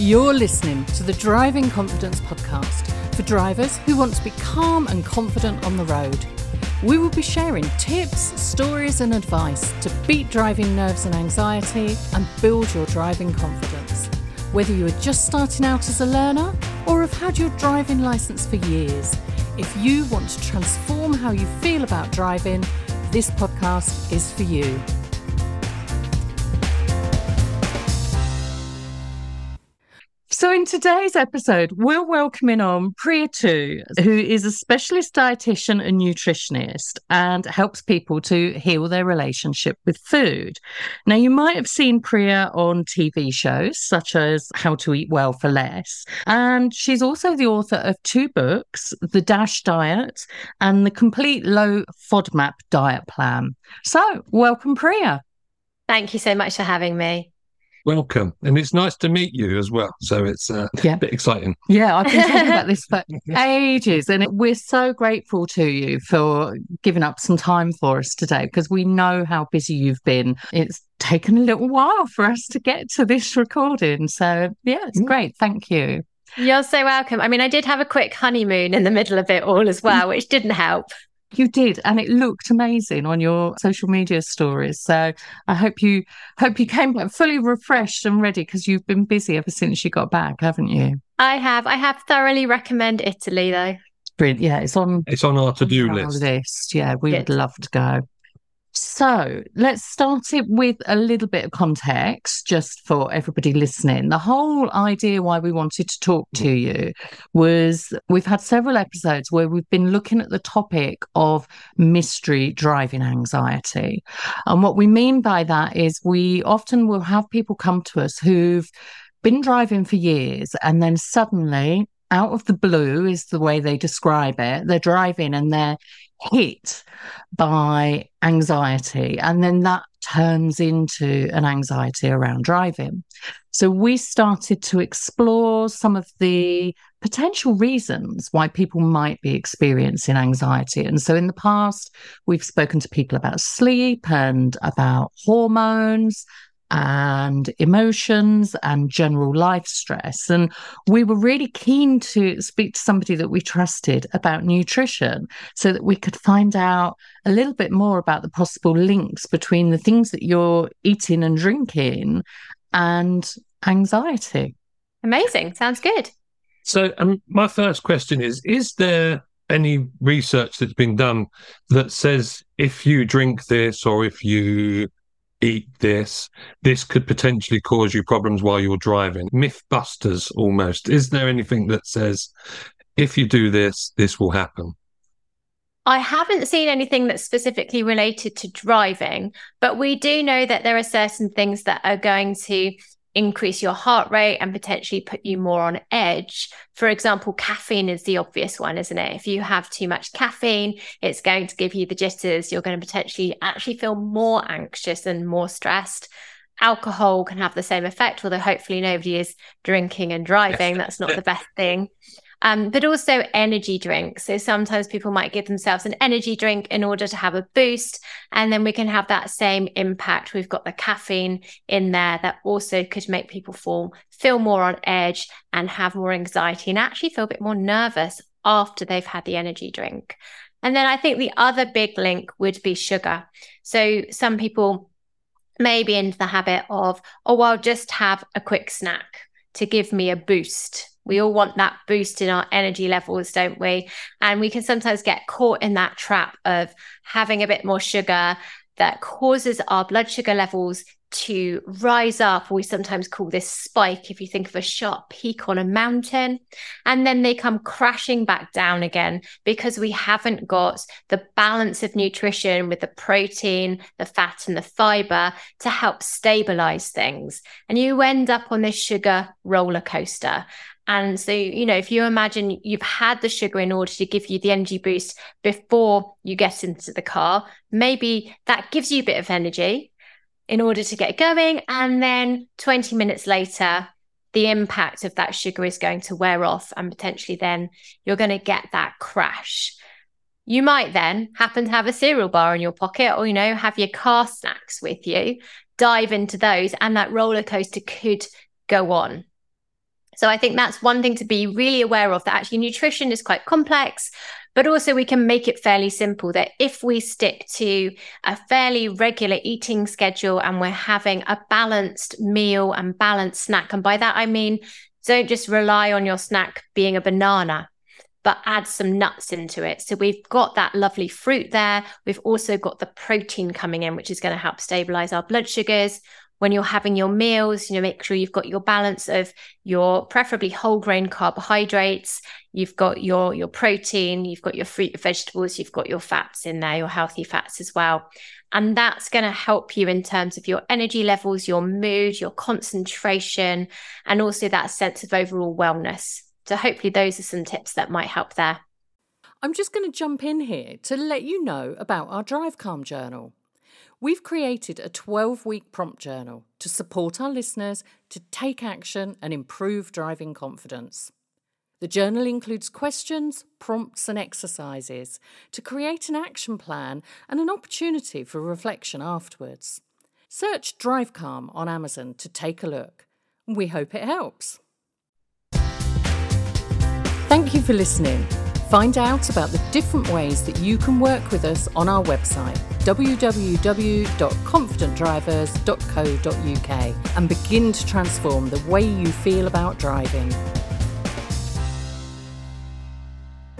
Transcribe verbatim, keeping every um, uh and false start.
You're listening to the Driving Confidence podcast for drivers who want to be calm and confident on the road. We will be sharing tips, stories and advice to beat driving nerves and anxiety and build your driving confidence. Whether you are just starting out as a learner or have had your driving licence for years, if you want to transform how you feel about driving, this podcast is for you. So in today's episode, we're welcoming on Priya Tu, who is a specialist dietitian and nutritionist and helps people to heal their relationship with food. Now, you might have seen Priya on T V shows such as How to Eat Well for Less, and she's also the author of two books, The Dash Diet and The Complete Low FODMAP Diet Plan. So, welcome, Priya. Thank you so much for having me. Welcome. And it's nice to meet you as well. So it's uh, yeah. a bit exciting. Yeah, I've been talking about this for ages. And we're so grateful to you for giving up some time for us today because we know how busy you've been. It's taken a little while for us to get to this recording. So, yeah, it's mm. great. Thank you. You're so welcome. I mean, I did have a quick honeymoon in the middle of it all as well, which didn't help. You did, and it looked amazing on your social media stories. So I hope you hope you came back fully refreshed and ready because you've been busy ever since you got back, haven't you? I have. I have thoroughly recommend Italy, though. Brilliant. Yeah, it's on. It's on our to-do on list. Our list. Yeah, we Good. would love to go. So let's start it with a little bit of context just for everybody listening. The whole idea why we wanted to talk to you was we've had several episodes where we've been looking at the topic of mystery driving anxiety. And what we mean by that is we often will have people come to us who've been driving for years and then suddenly out of the blue is the way they describe it. They're driving and they're hit by anxiety, and then that turns into an anxiety around driving. So we started to explore some of the potential reasons why people might be experiencing anxiety. And so in the past, we've spoken to people about sleep and about hormones and emotions and general life stress. And we were really keen to speak to somebody that we trusted about nutrition so that we could find out a little bit more about the possible links between the things that you're eating and drinking and anxiety. Amazing. Sounds good. So um, my first question is, is there any research that's been done that says if you drink this or if you eat this, this could potentially cause you problems while you're driving? Mythbusters almost. Is there anything that says if you do this, this will happen? I haven't seen anything that's specifically related to driving, but we do know that there are certain things that are going to increase your heart rate and potentially put you more on edge. For example, caffeine is the obvious one, isn't it? If you have too much caffeine, it's going to give you the jitters. You're going to potentially actually feel more anxious and more stressed. Alcohol can have the same effect, although hopefully nobody is drinking and driving. That's not the best thing. Um, but also energy drinks. So sometimes people might give themselves an energy drink in order to have a boost. And then we can have that same impact. We've got the caffeine in there that also could make people feel, feel more on edge and have more anxiety and actually feel a bit more nervous after they've had the energy drink. And then I think the other big link would be sugar. So some people may be into the habit of, oh, I'll just have a quick snack to give me a boost. We all want that boost in our energy levels, don't we? And we can sometimes get caught in that trap of having a bit more sugar that causes our blood sugar levels to rise up. We sometimes call this spike if you think of a sharp peak on a mountain. And then they come crashing back down again because we haven't got the balance of nutrition with the protein, the fat and the fiber to help stabilize things. And you end up on this sugar roller coaster. And so, you know, if you imagine you've had the sugar in order to give you the energy boost before you get into the car, maybe that gives you a bit of energy in order to get going. And then twenty minutes later, the impact of that sugar is going to wear off and potentially then you're going to get that crash. You might then happen to have a cereal bar in your pocket or, you know, have your car snacks with you, dive into those, and that roller coaster could go on. So I think that's one thing to be really aware of, that actually nutrition is quite complex, but also we can make it fairly simple, that if we stick to a fairly regular eating schedule and we're having a balanced meal and balanced snack, and by that I mean, don't just rely on your snack being a banana, but add some nuts into it. So we've got that lovely fruit there. We've also got the protein coming in, which is going to help stabilize our blood sugars. When you're having your meals, you know, make sure you've got your balance of your preferably whole grain carbohydrates. You've got your, your protein, you've got your fruit, your vegetables, you've got your fats in there, your healthy fats as well. And that's going to help you in terms of your energy levels, your mood, your concentration, and also that sense of overall wellness. So hopefully those are some tips that might help there. I'm just going to jump in here to let you know about our Drive Calm journal. We've created a twelve-week prompt journal to support our listeners to take action and improve driving confidence. The journal includes questions, prompts and exercises to create an action plan and an opportunity for reflection afterwards. Search Drive Calm on Amazon to take a look. We hope it helps. Thank you for listening. Find out about the different ways that you can work with us on our website, w w w dot confident drivers dot co dot u k, and begin to transform the way you feel about driving.